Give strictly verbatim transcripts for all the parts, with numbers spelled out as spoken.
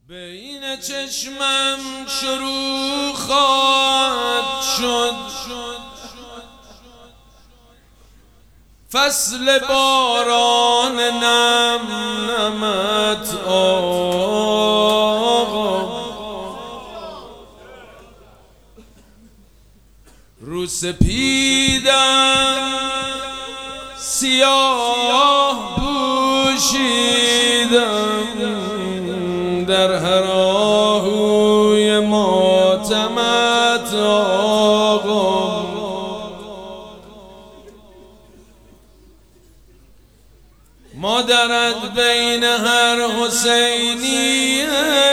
بین چشمم شروع خواهد شد فصل باران نم نمت آقا، رو سپیدم سیاه پوشیدم در هر آهوی ماتمت آقا، مادرت بین هر حسینی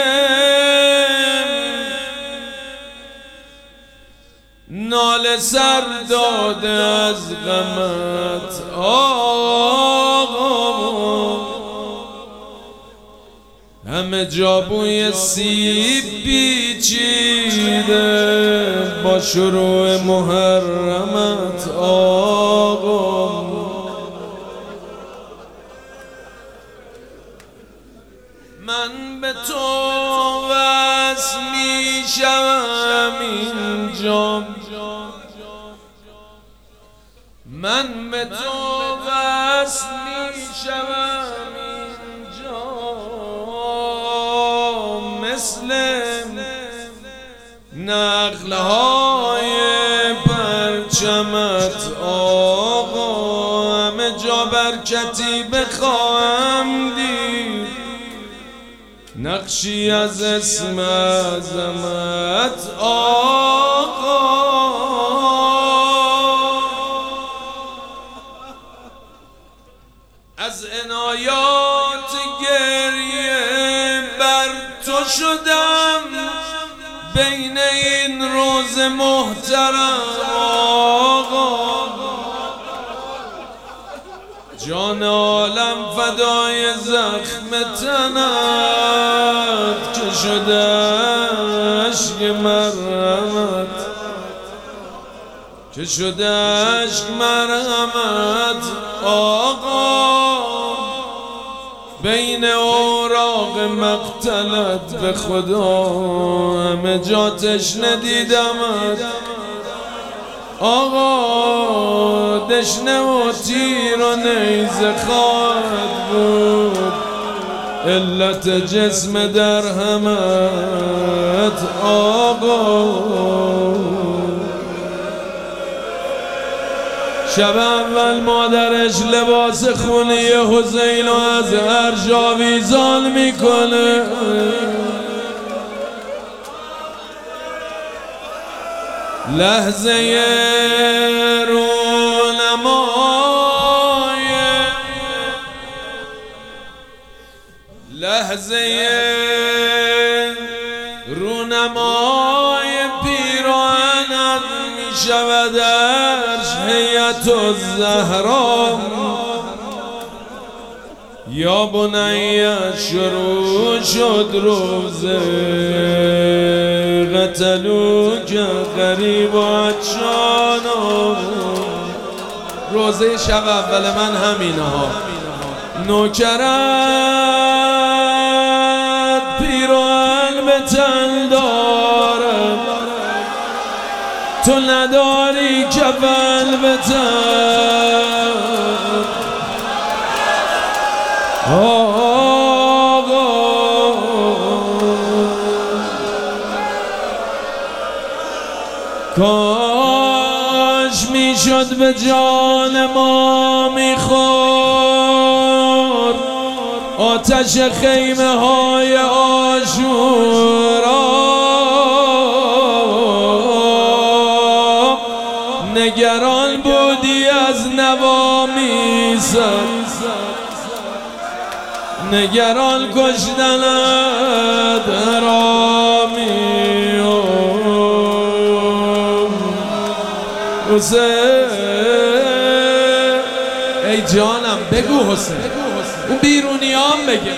ناله سر داده از غمت آقا، همه جا بوی سیب پیچیده با شروع محرمت آقا، من به تو وصل می شوم اینجا، من به تو وصل می شوم اینجا مثل نقلهای پرچمت آقا، همه جا برکتی بخواهم دید، نقشی از اسم عظمت آقا، از عنایات گریه بر تو شدم بین این روز محترم آقا، جان عالم فدای زخم تنت که شده عشق مرحمت، که شده عشق مرحمت آقا، بین اوراق مقتلت به خدا همه جا تشنه دیدمت آقا، دشنه و تیر و نیزه خواهد بود علت جسم در همت آقا، شب اول مادرش لباس خونی حسین از هر آویزان میکنه، لحظه رونمای لحظه رونمای پیراهنت می شود عرش هیئت الزهرا، یا بنی شروع شد روزه قتلوک غریب و عطشان، روزه شب اول من همینه ها، نوکرت پیراهن به تن دارم تو نداری کفن به تن آقا، کاش میشد به جان ما میخورد آتش خیمه های عاشورا، نگران بودی از نوامیست، نگران کشتنت حرامی حسین، ای جانم بگو حسین، اون بیرونیام بگه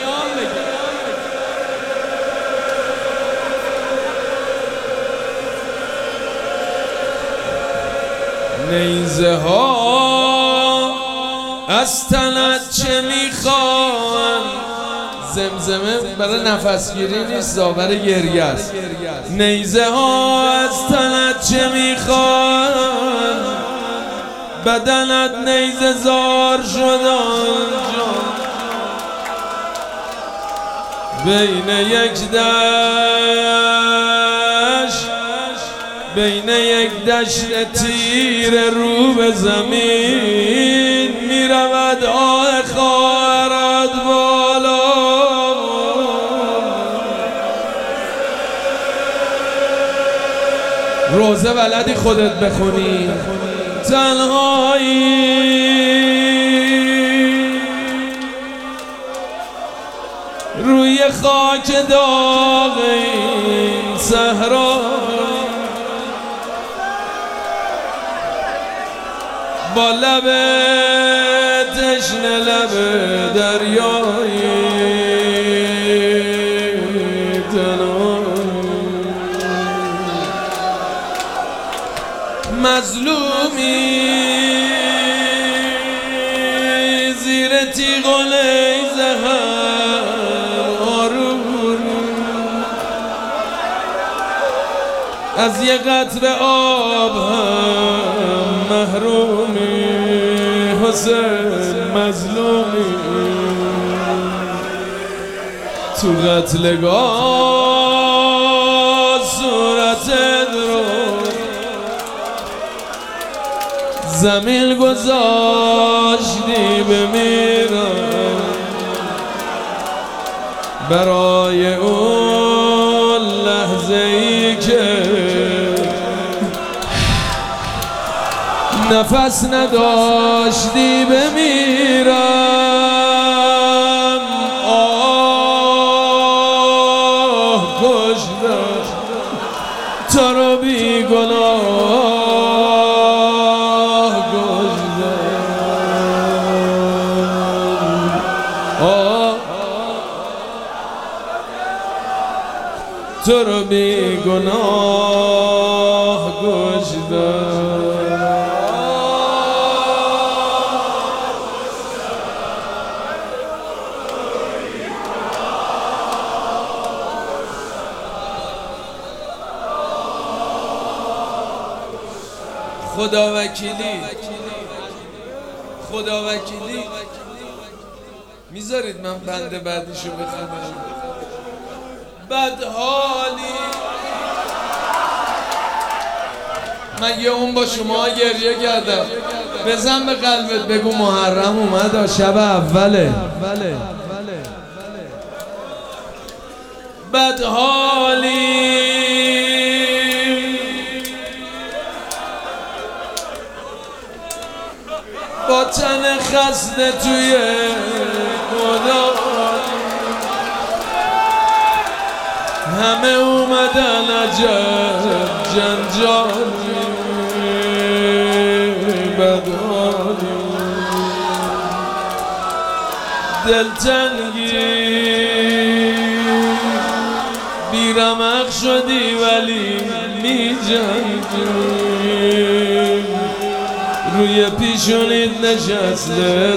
نیزه ها از تنت چه میخوان ز زمزمه برای نفسگیری نیست، برای گریه است. نیزه ها از تنت چه میخوان، بدنت نیزه زار شدن، بین یک دشت بین یک دشت تیر رو به زمین میرود آه خواهرت بالا. روزه بلدی خودت بخونی، تنهایی روی خاک داغ این صحرا، با لب تشنه لب دریایی مظلومی زیر تیغ و نیزه هم آروم، از یه قطره آب هم محرومی. حسین مظلومی تو قتلگاه صورتت رو زمین گذاشتی بمیرم، برای اون لحظه ای که نفس نداشتی بمیرم. آه کشتم تو رو بی گناه کشتم، آه تو رو بی گناه کشتم. خدا وکیلی خدا وکیلی میذارید من بند بعدیشو بخونم؟ بدحالی من یه اون با شما گریه کردم، بزن به قلبت بگو محرم اومد، شب اوله. بدحالی با تن خسته توی خدا، همه اومدن عجب جنجالی. بدحالی دلتنگی بیرمق شدی ولی می جنگی، روی پیشونیت نشسته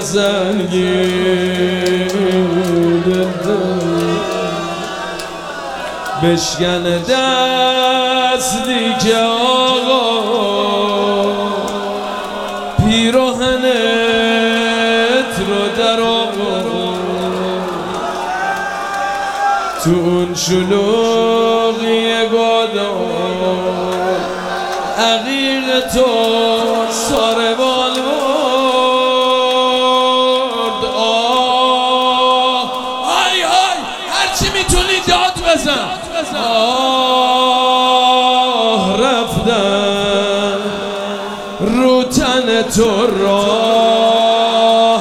سنگین، بشکن دستی که آقا پیراهنت رو در آورد، تو اون شلوغی گادار عقیق تو ساربان برد. آه آی آی هرچی میتونی داد بزن. آه رفتن رو تن تو راه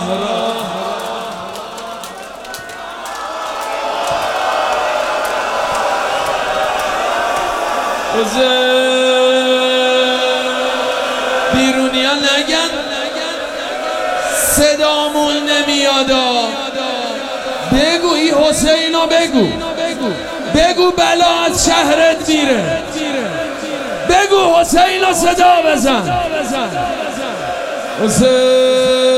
بیرونی ها نگن صدامون نمیادا، بگو ای حسینو بگو بگو بلا از شهرت میره، بگو حسینو صدا بزن. حسین